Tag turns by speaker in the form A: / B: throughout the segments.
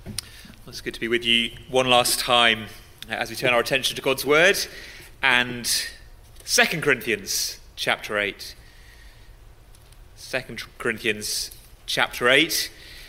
A: Well, it's good to be with you one last time as we turn our attention to God's Word and 2 Corinthians chapter 8. 2 Corinthians chapter 8.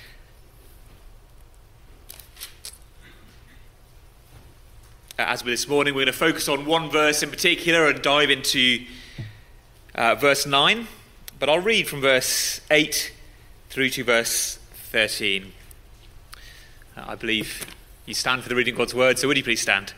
A: As with this morning, we're going to focus on one verse in particular and dive into verse 9. But I'll read from verse 8 through to verse 13. I believe you stand for the reading of God's word, so would you please stand?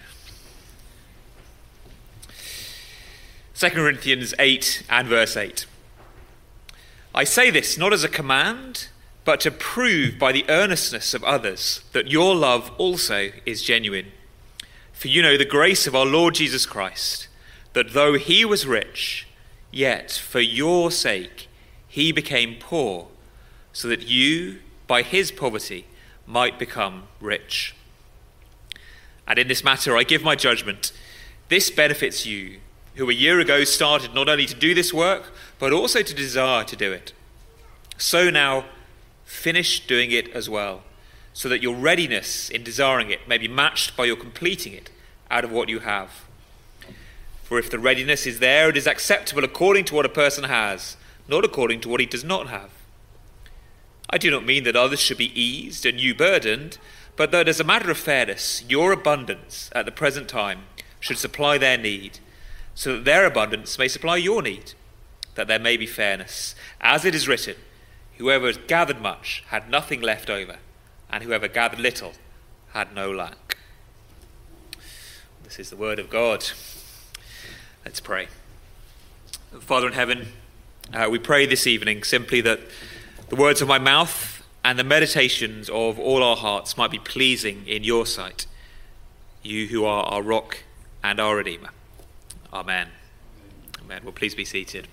A: 2 Corinthians 8 and verse 8. I say this not as a command, but to prove by the earnestness of others that your love also is genuine. For you know the grace of our Lord Jesus Christ, that though he was rich, yet for your sake he became poor, so that you, by his poverty, might become rich. And in this matter I give my judgment. This benefits you, who a year ago started not only to do this work, but also to desire to do it. So now finish doing it as well, so that your readiness in desiring it may be matched by your completing it out of what you have. For if the readiness is there, it is acceptable according to what a person has, not according to what he does not have. I do not mean that others should be eased and you burdened, but that as a matter of fairness, your abundance at the present time should supply their need, so that their abundance may supply your need, that there may be fairness. As it is written, whoever gathered much had nothing left over, and whoever gathered little had no lack. This is the word of God. Let's pray. Father in heaven, we pray this evening simply that the words of my mouth and the meditations of all our hearts might be pleasing in your sight, you who are our rock and our Redeemer. Amen. Amen. Well, please be seated.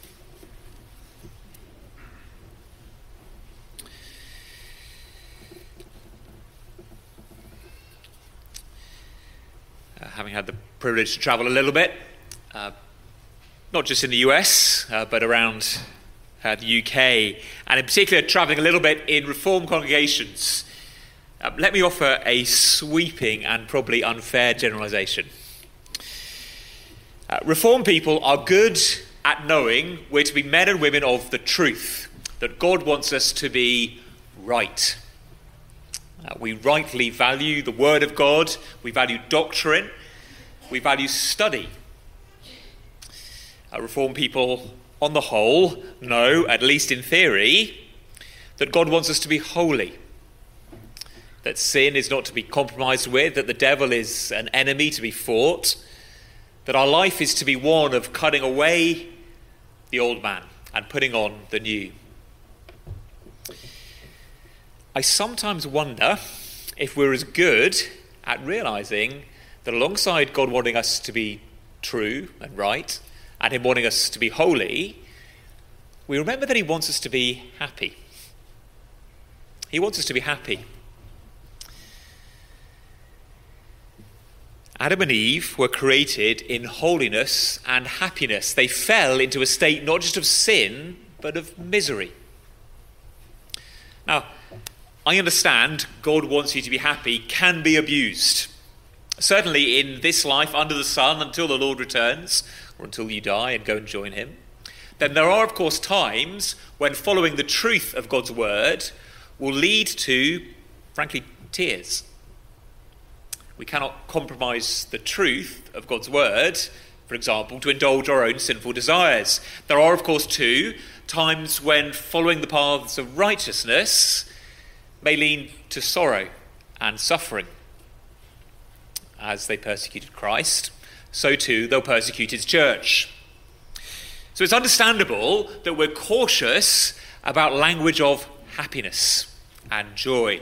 A: Having had the privilege to travel a little bit, not just in the US, but around the UK, and in particular travelling a little bit in Reformed congregations, let me offer a sweeping and probably unfair generalisation. Reformed people are good at knowing we're to be men and women of the truth, that God wants us to be right. We rightly value the Word of God, we value doctrine, we value study. Reformed people, on the whole, know, at least in theory, that God wants us to be holy, that sin is not to be compromised with, that the devil is an enemy to be fought, that our life is to be one of cutting away the old man and putting on the new. I sometimes wonder if we're as good at realising that alongside God wanting us to be true and right, and him wanting us to be holy, we remember that he wants us to be happy. He wants us to be happy. Adam and Eve were created in holiness and happiness. They fell into a state not just of sin, but of misery. Now, I understand God wants you to be happy can be abused. Certainly in this life under the sun until the Lord returns, or until you die and go and join him. Then there are, of course, times when following the truth of God's word will lead to, frankly, tears. We cannot compromise the truth of God's word, for example, to indulge our own sinful desires. There are, of course, too, times when following the paths of righteousness may lead to sorrow and suffering. As they persecuted Christ, so too they'll persecute his church. So it's understandable that we're cautious about language of happiness and joy.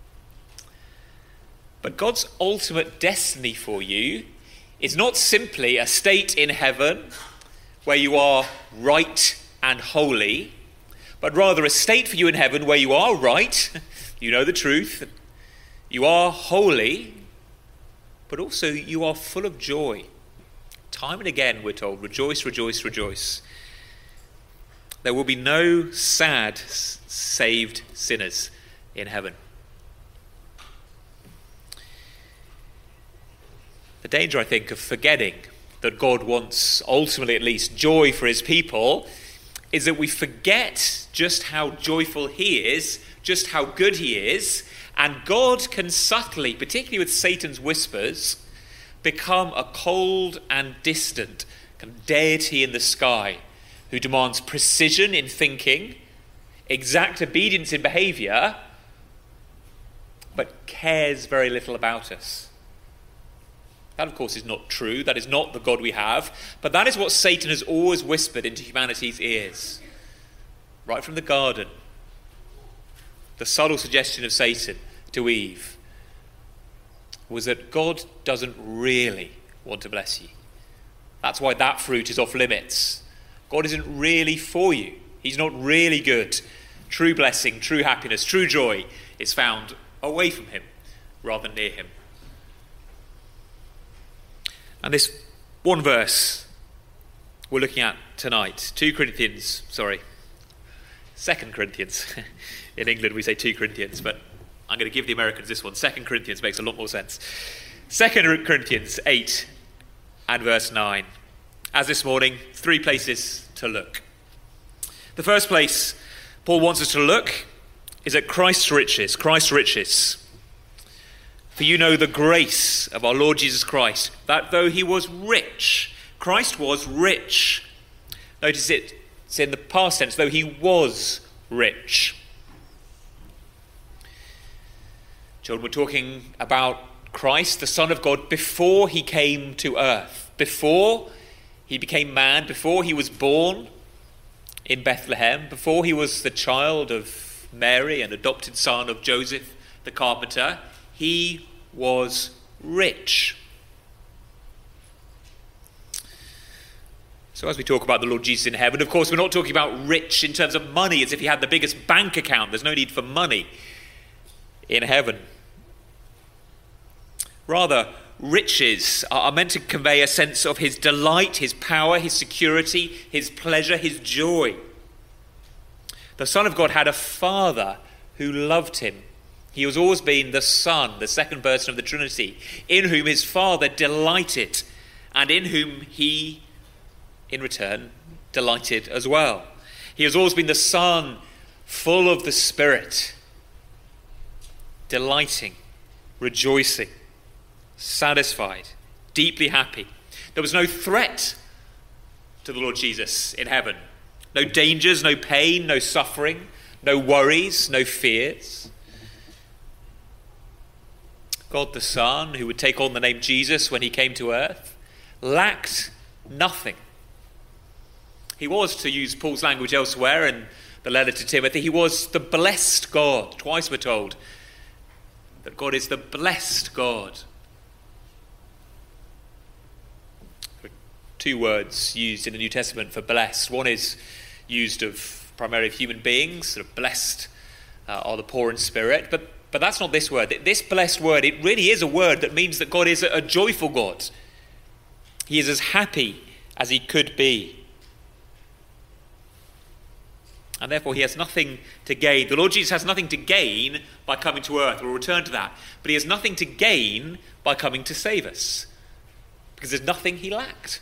A: But God's ultimate destiny for you is not simply a state in heaven where you are right and holy, but rather a state for you in heaven where you are right, you know the truth, you are holy, but also you are full of joy. Time and again we're told, rejoice, rejoice, rejoice. There will be no sad, saved sinners in heaven. The danger, I think, of forgetting that God wants, ultimately at least, joy for his people, is that we forget just how joyful he is, just how good he is, and God can subtly, particularly with Satan's whispers, become a cold and distant kind of deity in the sky who demands precision in thinking, exact obedience in behavior, but cares very little about us. That, of course, is not true. That is not the God we have. But that is what Satan has always whispered into humanity's ears. Right from the garden. The subtle suggestion of Satan to Eve was that God doesn't really want to bless you. That's why that fruit is off limits. God isn't really for you. He's not really good. True blessing, true happiness, true joy is found away from him rather than near him. And this one verse we're looking at tonight, 2 Corinthians. In England we say 2 Corinthians, but I'm going to give the Americans this one. 2 Corinthians makes a lot more sense. 2 Corinthians 8 and verse 9. As this morning, 3 places to look. The first place Paul wants us to look is at Christ's riches. Christ's riches. For you know the grace of our Lord Jesus Christ, that though he was rich, Christ was rich. Notice it's in the past tense, though he was rich. Children, we're talking about Christ, the Son of God, before he came to earth, before he became man, before he was born in Bethlehem, before he was the child of Mary and adopted son of Joseph the carpenter. He was rich. So as we talk about the Lord Jesus in heaven, of course, we're not talking about rich in terms of money, as if he had the biggest bank account. There's no need for money in heaven. Rather, riches are meant to convey a sense of his delight, his power, his security, his pleasure, his joy. The Son of God had a Father who loved him. He has always been the Son, the second person of the Trinity, in whom his Father delighted, and in whom he, in return, delighted as well. He has always been the Son, full of the Spirit, delighting, rejoicing, satisfied, deeply happy. There was no threat to the Lord Jesus in heaven. No dangers, no pain, no suffering, no worries, no fears. God the Son, who would take on the name Jesus when he came to earth, lacked nothing. He was, to use Paul's language elsewhere in the letter to Timothy, he was the blessed God. Twice we're told that God is the blessed God. 2 words used in the New Testament for blessed. One is used primarily of human beings, sort of blessed are the poor in spirit, but that's not this word. This blessed word, it really is a word that means that God is a joyful God. He is as happy as he could be. And therefore he has nothing to gain. The Lord Jesus has nothing to gain by coming to earth. We'll return to that. But he has nothing to gain by coming to save us, because there's nothing he lacked.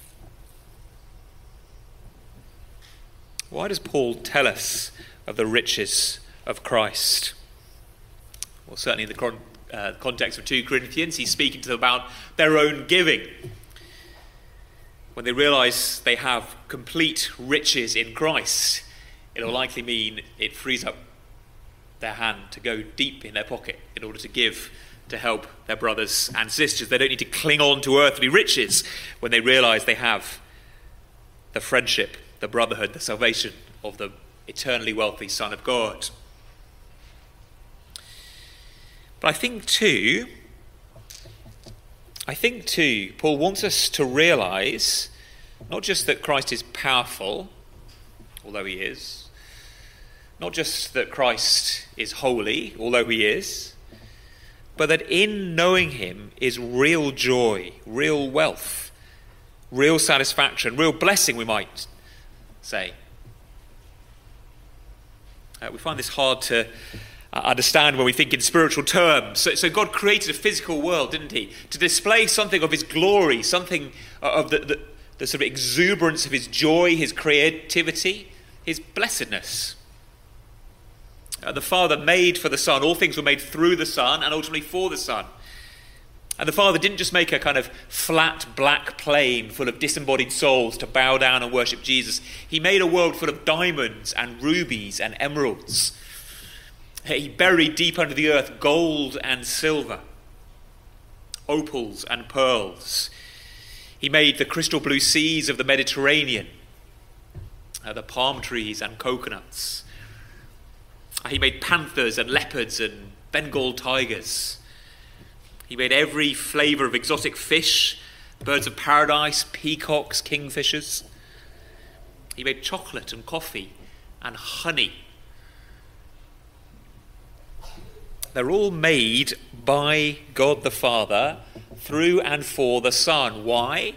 A: Why does Paul tell us of the riches of Christ? Well, certainly in the context of 2 Corinthians, he's speaking to them about their own giving. When they realise they have complete riches in Christ, it'll likely mean it frees up their hand to go deep in their pocket in order to give to help their brothers and sisters. They don't need to cling on to earthly riches when they realise they have the friendship, the brotherhood, the salvation of the eternally wealthy Son of God. But I think too, Paul wants us to realise not just that Christ is powerful, although he is, not just that Christ is holy, although he is, but that in knowing him is real joy, real wealth, real satisfaction, real blessing, we might say. We find this hard to understand when we think in spiritual terms. So God created a physical world, didn't he? To display something of his glory, something of the sort of exuberance of his joy, his creativity, his blessedness. The Father made for the Son. All things were made through the Son and ultimately for the Son. And the Father didn't just make a kind of flat black plain full of disembodied souls to bow down and worship Jesus. He made a world full of diamonds and rubies and emeralds. He buried deep under the earth gold and silver, opals and pearls. He made the crystal blue seas of the Mediterranean, the palm trees and coconuts. He made panthers and leopards and Bengal tigers. He made every flavour of exotic fish, birds of paradise, peacocks, kingfishers. He made chocolate and coffee and honey. They're all made by God the Father through and for the Son. Why?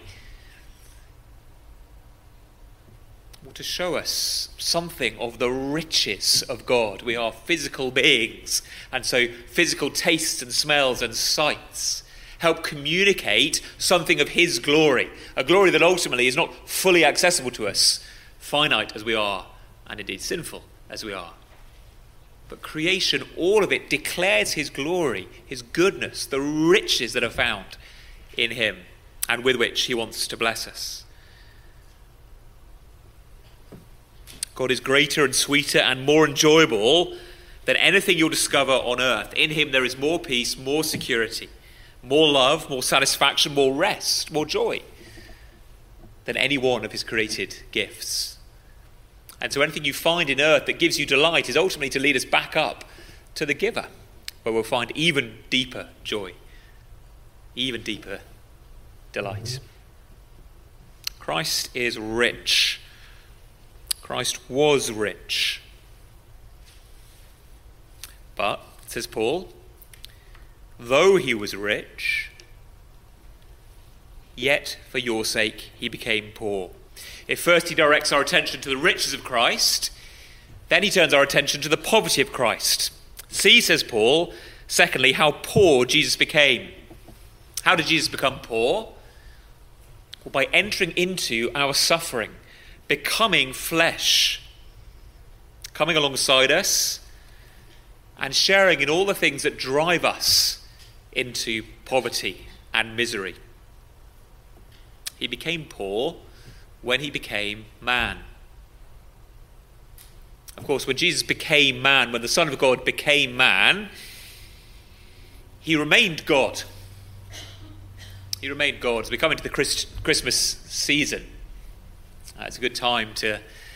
A: Well, to show us something of the riches of God. We are physical beings, and so physical tastes and smells and sights help communicate something of his glory, a glory that ultimately is not fully accessible to us, finite as we are, and indeed sinful as we are. But creation, all of it, declares his glory, his goodness, the riches that are found in him and with which he wants to bless us. God is greater and sweeter and more enjoyable than anything you'll discover on earth. In him there is more peace, more security, more love, more satisfaction, more rest, more joy than any one of his created gifts. And so anything you find in earth that gives you delight is ultimately to lead us back up to the giver, where we'll find even deeper joy, even deeper delight. Christ is rich. Christ was rich. But, says Paul, though he was rich, yet for your sake he became poor. If first he directs our attention to the riches of Christ, then he turns our attention to the poverty of Christ. See, says Paul, secondly, how poor Jesus became. How did Jesus become poor? Well, by entering into our suffering, becoming flesh, coming alongside us and sharing in all the things that drive us into poverty and misery. He became poor when he became man. Of course, when Jesus became man, when the Son of God became man, he remained God. He remained God. As we come into the Christmas season, it's a good time to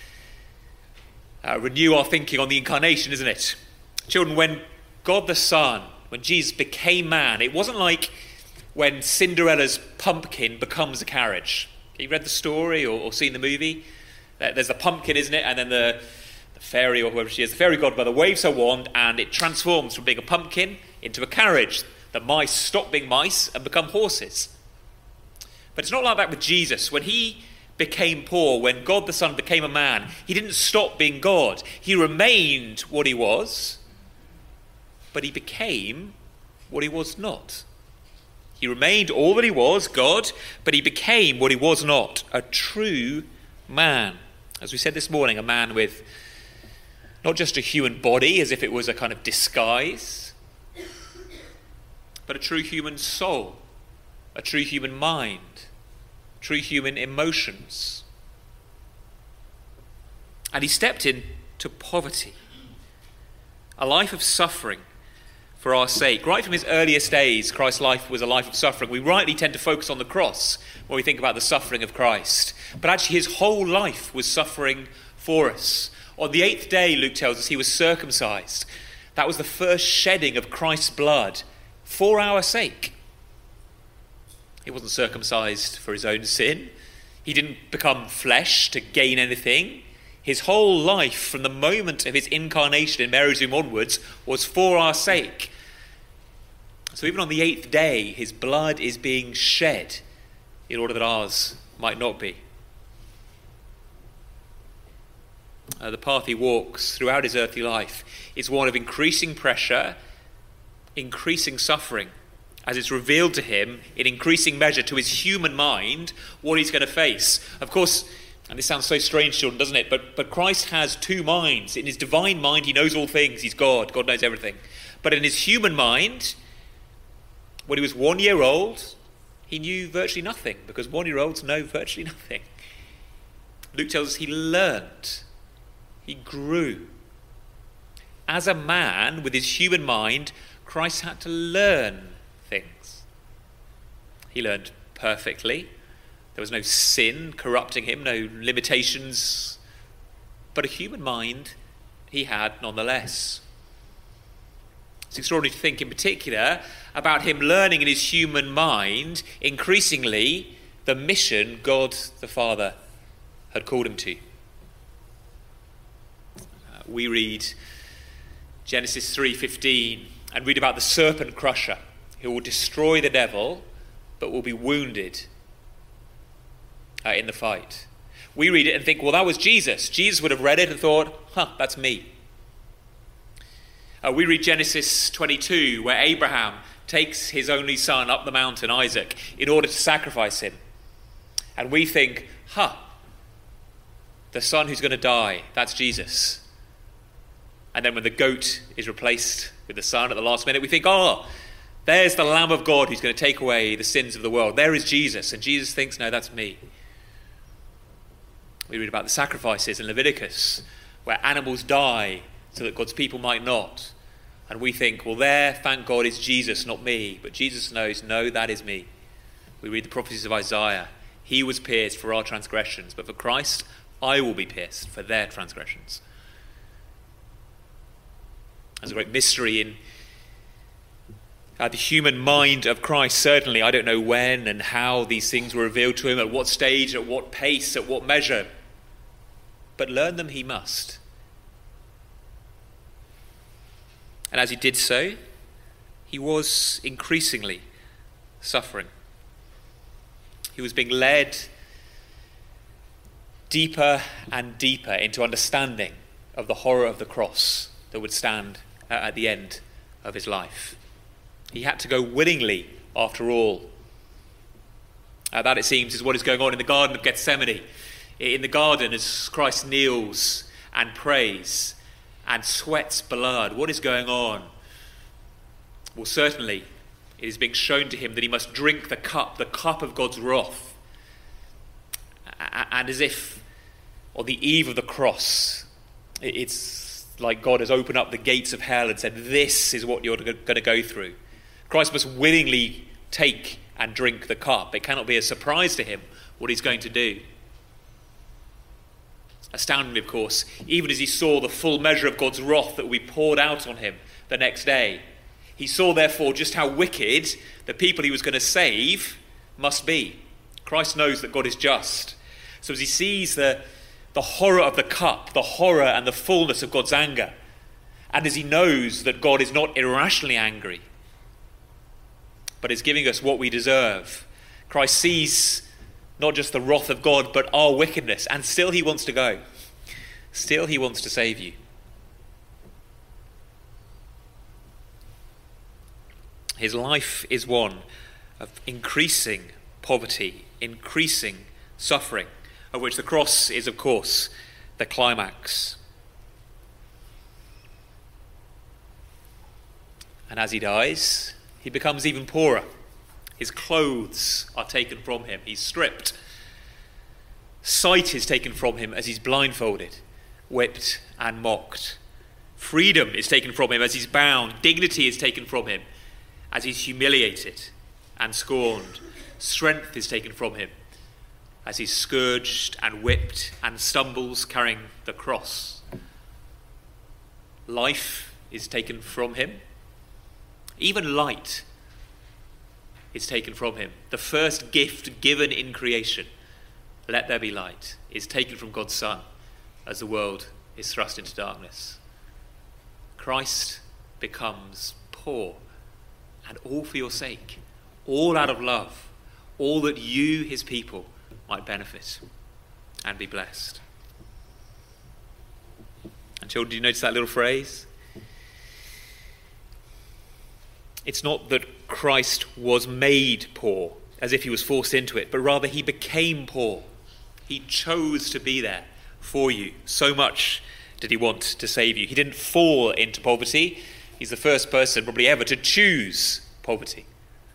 A: renew our thinking on the incarnation, isn't it? Children, when God the Son, when Jesus became man, it wasn't like when Cinderella's pumpkin becomes a carriage. You read the story or seen the movie? There's the pumpkin, isn't it? And then the fairy, or whoever she is, the fairy godmother waves her wand and it transforms from being a pumpkin into a carriage. The mice stop being mice and become horses. But it's not like that with Jesus. When he became poor, when God the Son became a man, he didn't stop being God. He remained what he was, but he became what he was not. He remained all that he was, God, but he became what he was not, a true man. As we said this morning, a man with not just a human body as if it was a kind of disguise, but a true human soul, a true human mind, true human emotions. And he stepped into poverty, a life of suffering for our sake. Right from his earliest days, Christ's life was a life of suffering. We rightly tend to focus on the cross when we think about the suffering of Christ. But actually his whole life was suffering for us. On the 8th day, Luke tells us, he was circumcised. That was the first shedding of Christ's blood for our sake. He wasn't circumcised for his own sin. He didn't become flesh to gain anything. His whole life, from the moment of his incarnation in Mary's womb onwards, was for our sake. So even on the 8th day, his blood is being shed in order that ours might not be. the path he walks throughout his earthly life is one of increasing pressure, increasing suffering, as it's revealed to him in increasing measure to his human mind what he's going to face. Of course, and this sounds so strange, children, doesn't it? But Christ has two minds. In his divine mind, he knows all things. He's God. God knows everything. But in his human mind, when he was 1 year old, he knew virtually nothing, because 1-year-olds know virtually nothing. Luke tells us he learnt. He grew. As a man with his human mind, Christ had to learn things. He learned perfectly. There was no sin corrupting him, no limitations. But a human mind he had nonetheless. It's extraordinary to think in particular about him learning in his human mind increasingly the mission God the Father had called him to. We read Genesis 3:15 and read about the serpent crusher who will destroy the devil but will be wounded in the fight. We read it and think, well, that was Jesus. Jesus would have read it and thought, that's me. We read Genesis 22, where Abraham takes his only son up the mountain, Isaac, in order to sacrifice him. And we think, the son who's going to die, that's Jesus. And then when the goat is replaced with the son at the last minute, we think, there's the Lamb of God who's going to take away the sins of the world. There is Jesus. And Jesus thinks, no, that's me. We read about the sacrifices in Leviticus, where animals die so that God's people might not. And we think, well, there, thank God, is Jesus, not me. But Jesus knows, no, that is me. We read the prophecies of Isaiah. He was pierced for our transgressions, but for Christ, I will be pierced for their transgressions. There's a great mystery in the human mind of Christ. Certainly, I don't know when and how these things were revealed to him, at what stage, at what pace, at what measure. But learn them he must. And as he did so, he was increasingly suffering. He was being led deeper and deeper into understanding of the horror of the cross that would stand at the end of his life. He had to go willingly, after all. That, it seems, is what is going on in the Garden of Gethsemane. In the garden, as Christ kneels and prays and sweats blood, what is going on? Well, certainly, it is being shown to him that he must drink the cup of God's wrath. And as if on the eve of the cross, it's like God has opened up the gates of hell and said, this is what you're going to go through. Christ must willingly take and drink the cup. It cannot be a surprise to him what he's going to do. Astoundingly, of course, even as he saw the full measure of God's wrath that will be poured out on him the next day, he saw, therefore, just how wicked the people he was going to save must be. Christ knows that God is just. So as he sees the horror of the cup, the horror and the fullness of God's anger, and as he knows that God is not irrationally angry, but is giving us what we deserve, Christ sees not just the wrath of God, but our wickedness, and still he wants to go. Still he wants to save you. His life is one of increasing poverty, increasing suffering, of which the cross is, of course, the climax. And as he dies, he becomes even poorer. His clothes are taken from him. He's stripped. Sight is taken from him as he's blindfolded, whipped and mocked. Freedom is taken from him as he's bound. Dignity is taken from him as he's humiliated and scorned. Strength is taken from him as he's scourged and whipped and stumbles carrying the cross. Life is taken from him. Even light is taken from him. The first gift given in creation, let there be light, is taken from God's Son as the world is thrust into darkness. Christ becomes poor, and all for your sake, all out of love, all that you, his people, might benefit and be blessed. And children, do you notice that little phrase? It's not that Christ was made poor, as if he was forced into it, but rather he became poor. He chose to be there for you. So much did he want to save you. He didn't fall into poverty. He's the first person probably ever to choose poverty.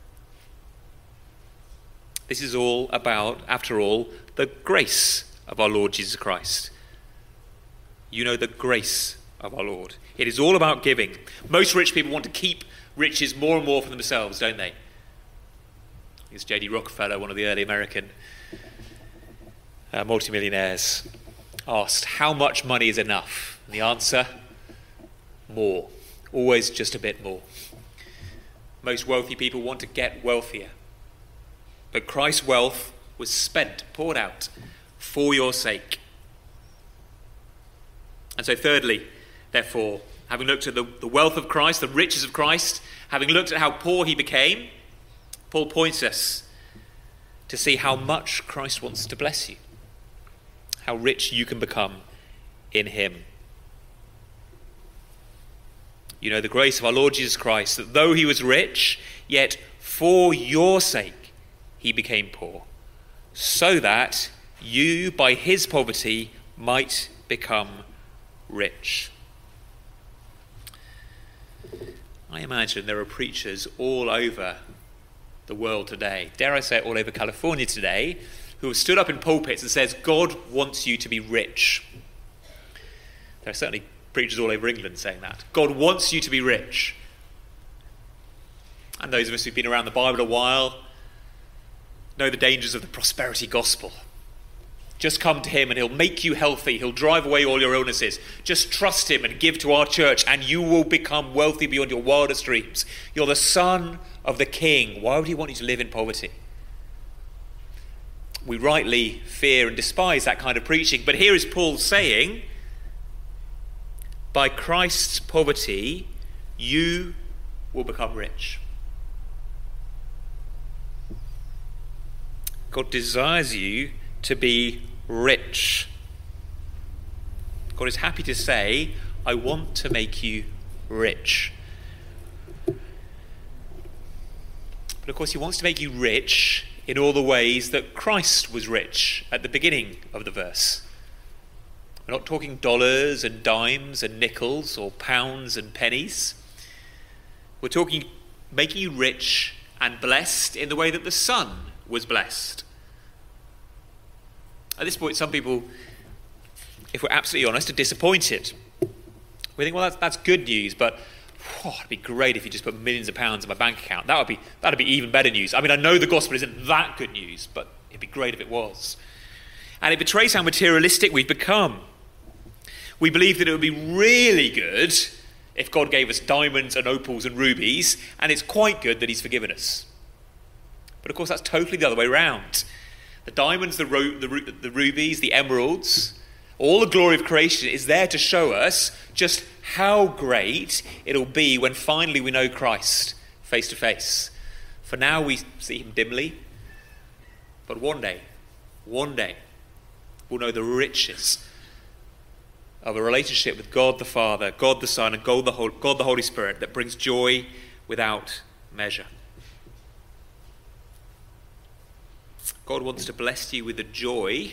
A: This is all about, after all, the grace of our Lord Jesus Christ. You know the grace of our Lord. It is all about giving. Most rich people want to keep riches more and more for themselves, don't they? It's J.D. Rockefeller, one of the early American multimillionaires, asked, how much money is enough? And the answer, more. Always just a bit more. Most wealthy people want to get wealthier. But Christ's wealth was spent, poured out, for your sake. And so thirdly, therefore, having looked at the wealth of Christ, the riches of Christ, having looked at how poor he became, Paul points us to see how much Christ wants to bless you, how rich you can become in him. You know the grace of our Lord Jesus Christ, that though he was rich, yet for your sake he became poor, so that you, by his poverty, might become rich. I imagine there are preachers all over the world today, dare I say it, all over California today, who have stood up in pulpits and says, God wants you to be rich. There are certainly preachers all over England saying that. God wants you to be rich. And those of us who've been around the Bible a while know the dangers of the prosperity gospel. Just come to him and he'll make you healthy. He'll drive away all your illnesses. Just trust him and give to our church and you will become wealthy beyond your wildest dreams. You're the son of the king. Why would he want you to live in poverty? We rightly fear and despise that kind of preaching. But here is Paul saying, by Christ's poverty, you will become rich. God desires you to be rich. God is happy to say, I want to make you rich. But of course, he wants to make you rich in all the ways that Christ was rich at the beginning of the verse. We're not talking dollars and dimes and nickels or pounds and pennies. We're talking making you rich and blessed in the way that the Son was blessed. At this point, some people, if we're absolutely honest, are disappointed. We think, well, that's good news, but it'd be great if you just put millions of pounds in my bank account. That'd be even better news. I mean, I know the gospel isn't that good news, but it'd be great if it was. And it betrays how materialistic we've become. We believe that it would be really good if God gave us diamonds and opals and rubies, and it's quite good that he's forgiven us. But of course, that's totally the other way around. The diamonds, the rubies, the emeralds, all the glory of creation is there to show us just how great it'll be when finally we know Christ face to face. For now we see him dimly, but one day, we'll know the riches of a relationship with God the Father, God the Son, and God the Holy Spirit that brings joy without measure. God wants to bless you with the joy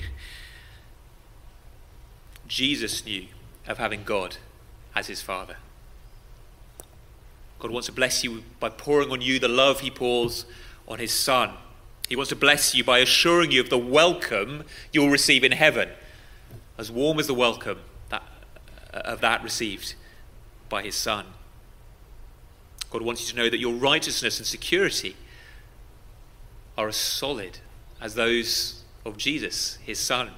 A: Jesus knew of having God as his Father. God wants to bless you by pouring on you the love he pours on his Son. He wants to bless you by assuring you of the welcome you'll receive in heaven, as warm as the welcome that received by his Son. God wants you to know that your righteousness and security are as solid as those of Jesus, his Son.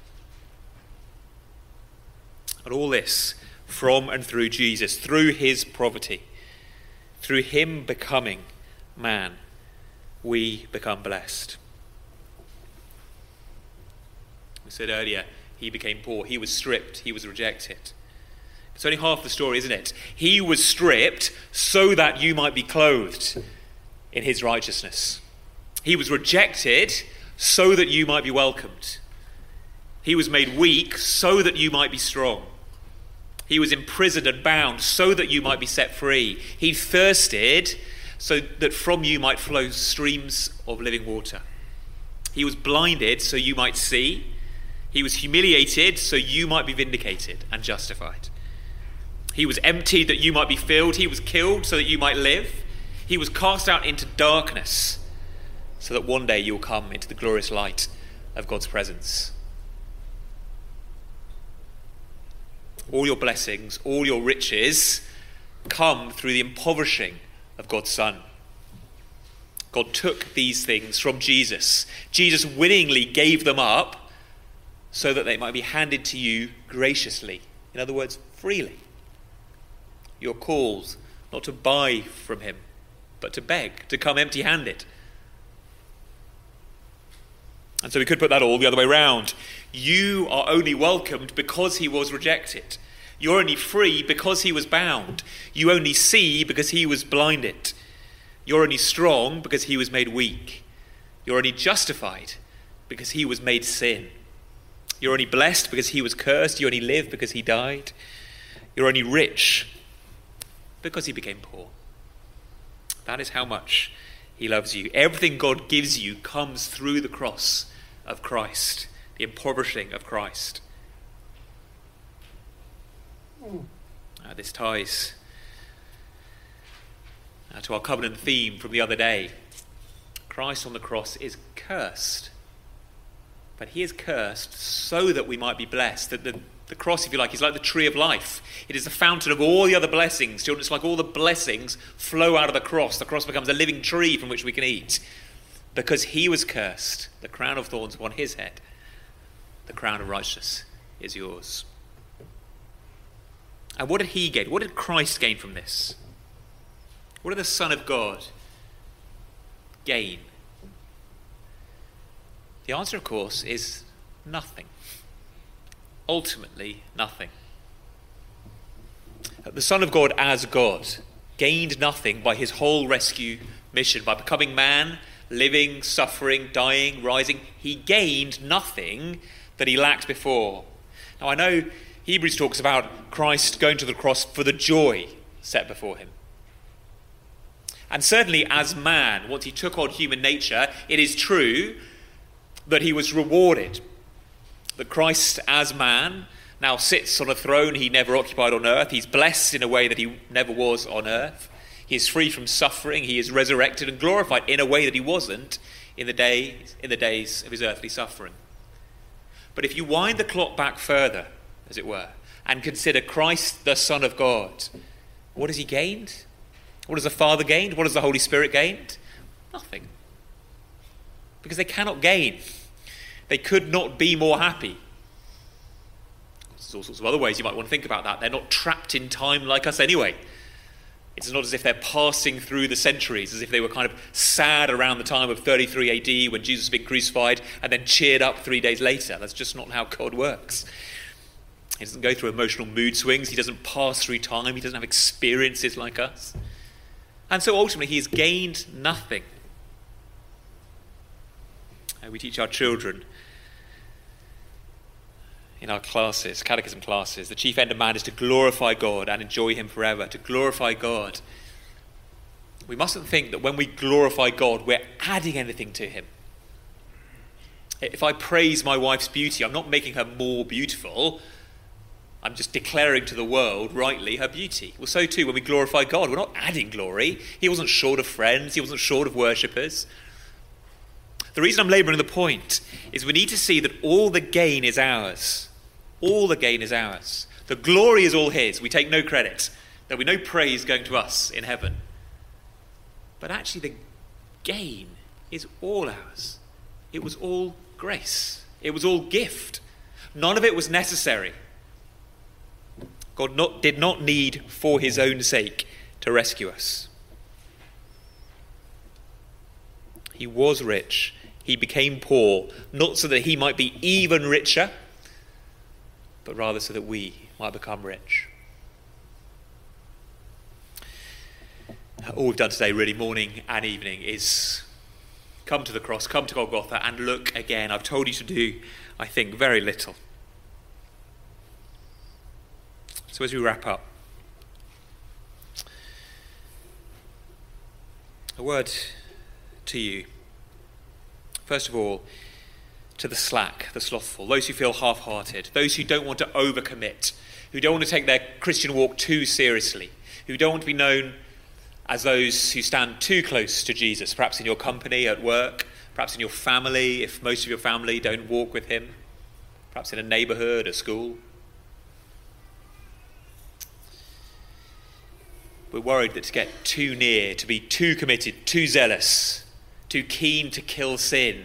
A: And all this from and through Jesus, through his poverty, through him becoming man, we become blessed. We said earlier, he became poor, he was stripped, he was rejected. It's only half the story, isn't it? He was stripped so that you might be clothed in his righteousness. He was rejected so that you might be welcomed. He was made weak so that you might be strong. He was imprisoned and bound so that you might be set free. He thirsted so that from you might flow streams of living water. He was blinded so you might see. He was humiliated so you might be vindicated and justified. He was emptied that you might be filled. He was killed so that you might live. He was cast out into darkness so that one day you'll come into the glorious light of God's presence. All your blessings, all your riches come through the impoverishing of God's Son. God took these things from Jesus. Jesus willingly gave them up so that they might be handed to you graciously. In other words, freely. You're called not to buy from him, but to beg, to come empty-handed. And so we could put that all the other way round. You are only welcomed because he was rejected. You're only free because he was bound. You only see because he was blinded. You're only strong because he was made weak. You're only justified because he was made sin. You're only blessed because he was cursed. You only live because he died. You're only rich because he became poor. That is how much he loves you. Everything God gives you comes through the cross of Christ, the impoverishing of Christ. This ties to our covenant theme from the other day. Christ on the cross is cursed, but he is cursed so that we might be blessed. That the cross, if you like, is like the tree of life. It is the fountain of all the other blessings. Children, it's like all the blessings flow out of the cross. The cross becomes a living tree from which we can eat. Because he was cursed, the crown of thorns upon his head, the crown of righteousness is yours. And what did he gain? What did Christ gain from this? What did the Son of God gain? The answer, of course, is nothing. Ultimately, nothing. The Son of God as God gained nothing by his whole rescue mission, by becoming man, living, suffering, dying, rising. He gained nothing that he lacked before. Now I know Hebrews talks about Christ going to the cross for the joy set before him. And certainly as man, once he took on human nature, it is true that he was rewarded. That Christ as man now sits on a throne he never occupied on earth. He's blessed in a way that he never was on earth. He is free from suffering. He is resurrected and glorified in a way that he wasn't in the days of his earthly suffering. But if you wind the clock back further, as it were, and consider Christ the Son of God, what has he gained? What has the Father gained? What has the Holy Spirit gained? Nothing. Because they cannot gain. They could not be more happy. There's all sorts of other ways you might want to think about that. They're not trapped in time like us anyway. It's not as if they're passing through the centuries, as if they were kind of sad around the time of 33 AD when Jesus was being crucified and then cheered up 3 days later. That's just not how God works. He doesn't go through emotional mood swings. He doesn't pass through time. He doesn't have experiences like us. And so ultimately he has gained nothing. We teach our children in our classes, catechism classes, the chief end of man is to glorify God and enjoy him forever, to glorify God. We mustn't think that when we glorify God, we're adding anything to him. If I praise my wife's beauty, I'm not making her more beautiful. I'm just declaring to the world, rightly, her beauty. Well, so too when we glorify God, we're not adding glory. He wasn't short of friends. He wasn't short of worshippers. The reason I'm labouring the point is we need to see that all the gain is ours. All the gain is ours. The glory is all his. We take no credit. There'll be no praise going to us in heaven. But actually the gain is all ours. It was all grace. It was all gift. None of it was necessary. God did not need for his own sake to rescue us. He was rich. He became poor, not so that he might be even richer, but rather so that we might become rich. All we've done today, really, morning and evening, is come to the cross, come to Golgotha, and look again. I've told you to do, I think, very little. So as we wrap up, a word to you. First of all, to the slack, the slothful, those who feel half-hearted, those who don't want to overcommit, who don't want to take their Christian walk too seriously, who don't want to be known as those who stand too close to Jesus, perhaps in your company, at work, perhaps in your family, if most of your family don't walk with him, perhaps in a neighbourhood, a school. We're worried that to get too near, to be too committed, too zealous, too keen to kill sin,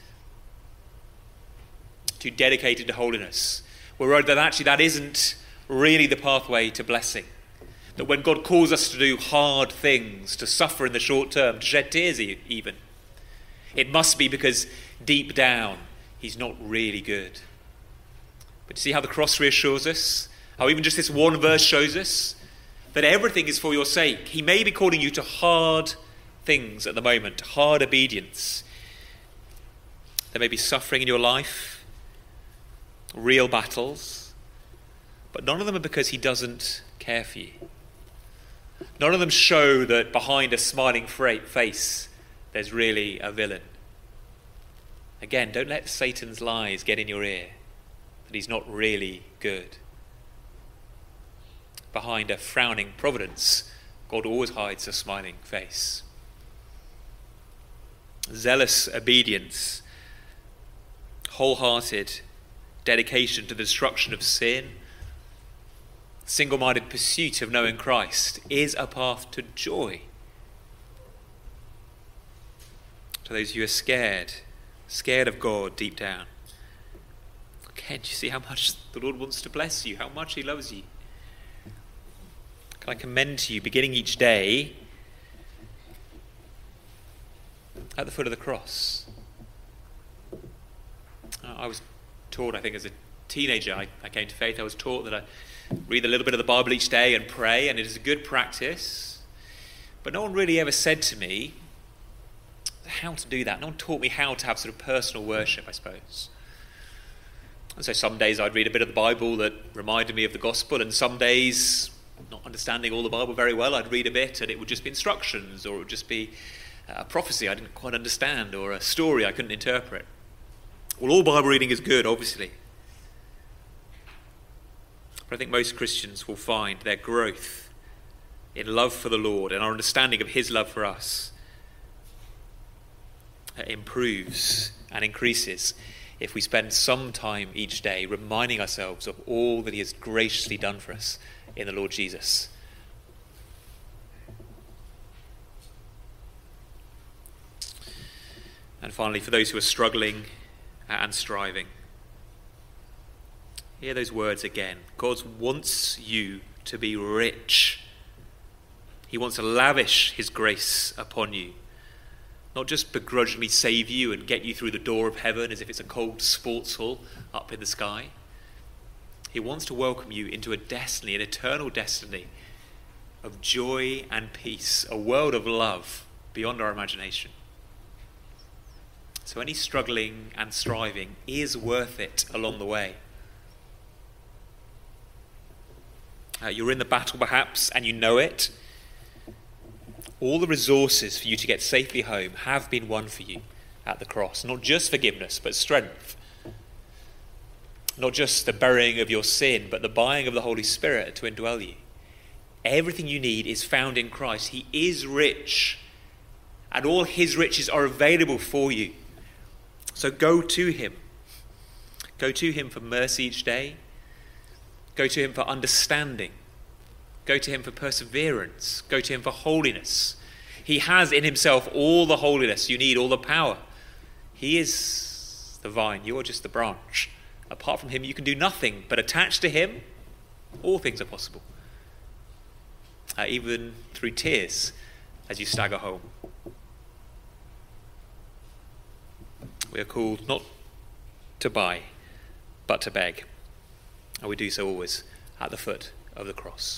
A: too dedicated to holiness. We're worried that actually that isn't really the pathway to blessing. That when God calls us to do hard things, to suffer in the short term, to shed tears even, it must be because deep down he's not really good. But you see how the cross reassures us? How even just this one verse shows us that everything is for your sake. He may be calling you to hard things at the moment, hard obedience. There may be suffering in your life, real battles, but none of them are because he doesn't care for you. None of them show that behind a smiling face there's really a villain. Again, don't let Satan's lies get in your ear that he's not really good. Behind a frowning providence, God always hides a smiling face. Zealous obedience, wholehearted dedication to the destruction of sin, single-minded pursuit of knowing Christ is a path to joy. To those who are scared of God deep down. Can't you see how much the Lord wants to bless you, how much he loves you? Can I commend to you, beginning each day, at the foot of the cross? I was taught, I think as a teenager, I came to faith, I was taught that I read a little bit of the Bible each day and pray, and it is a good practice. But no one really ever said to me how to do that. No one taught me how to have sort of personal worship, I suppose. And so some days I'd read a bit of the Bible that reminded me of the gospel, and some days, not understanding all the Bible very well, I'd read a bit and it would just be instructions, or it would just be a prophecy I didn't quite understand, or a story I couldn't interpret. Well, all Bible reading is good, obviously. But I think most Christians will find their growth in love for the Lord and our understanding of his love for us improves and increases if we spend some time each day reminding ourselves of all that he has graciously done for us in the Lord Jesus. And finally, for those who are struggling and striving, hear those words again. God wants you to be rich. He wants to lavish his grace upon you. Not just begrudgingly save you and get you through the door of heaven as if it's a cold sports hall up in the sky. He wants to welcome you into a destiny, an eternal destiny of joy and peace, a world of love beyond our imagination. So any struggling and striving is worth it along the way. You're in the battle perhaps, and you know it. All the resources for you to get safely home have been won for you at the cross. Not just forgiveness, but strength. Not just the burying of your sin, but the buying of the Holy Spirit to indwell you. Everything you need is found in Christ. He is rich, and all his riches are available for you. So go to him. Go to him for mercy each day. Go to him for understanding. Go to him for perseverance. Go to him for holiness. He has in himself all the holiness you need, all the power. He is the vine. You are just the branch. Apart from him, you can do nothing. But attached to him, all things are possible. Even through tears as you stagger home. We are called not to buy, but to beg. And we do so always at the foot of the cross.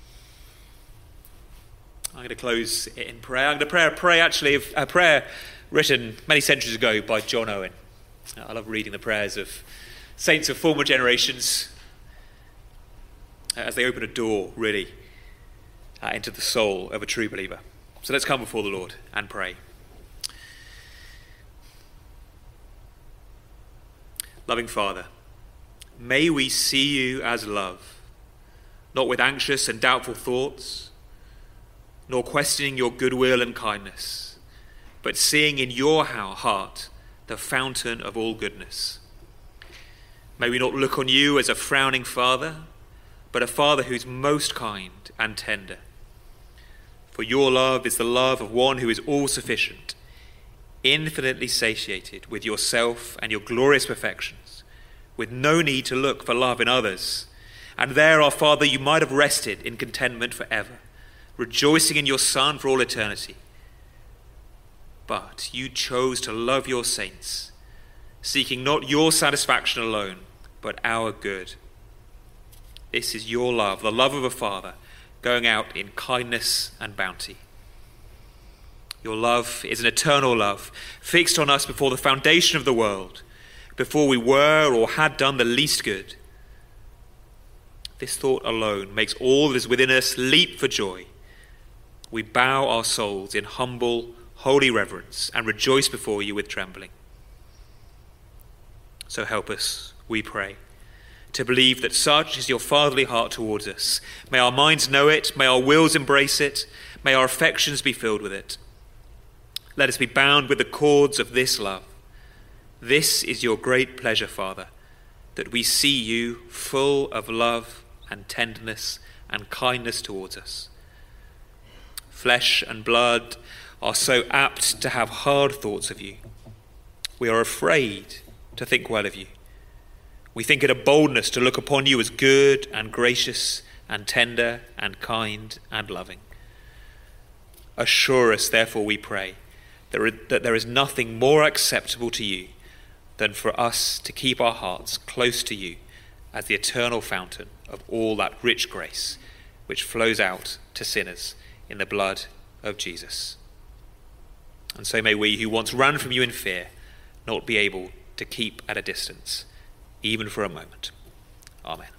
A: I'm going to close in prayer. I'm going to a prayer written many centuries ago by John Owen. I love reading the prayers of saints of former generations. as they open a door, really, into the soul of a true believer. So let's come before the Lord and pray. Loving Father, may we see you as love, not with anxious and doubtful thoughts, nor questioning your goodwill and kindness, but seeing in your heart the fountain of all goodness. May we not look on you as a frowning father, but a father who's most kind and tender. For your love is the love of one who is all-sufficient, infinitely satiated with yourself and your glorious perfections, with no need to look for love in others. And there, our Father, you might have rested in contentment forever, rejoicing in your Son for all eternity. But you chose to love your saints, seeking not your satisfaction alone, but our good. This is your love, the love of a father, going out in kindness and bounty. Your love is an eternal love, fixed on us before the foundation of the world, before we were or had done the least good. This thought alone makes all that is within us leap for joy. We bow our souls in humble, holy reverence and rejoice before you with trembling. So help us, we pray, to believe that such is your fatherly heart towards us. May our minds know it, may our wills embrace it, may our affections be filled with it. Let us be bound with the cords of this love. This is your great pleasure, Father, that we see you full of love and tenderness and kindness towards us. Flesh and blood are so apt to have hard thoughts of you. We are afraid to think well of you. We think it a boldness to look upon you as good and gracious and tender and kind and loving. Assure us, therefore, we pray, that there is nothing more acceptable to you than for us to keep our hearts close to you as the eternal fountain of all that rich grace which flows out to sinners in the blood of Jesus. And so may we, who once ran from you in fear, not be able to keep at a distance, even for a moment. Amen.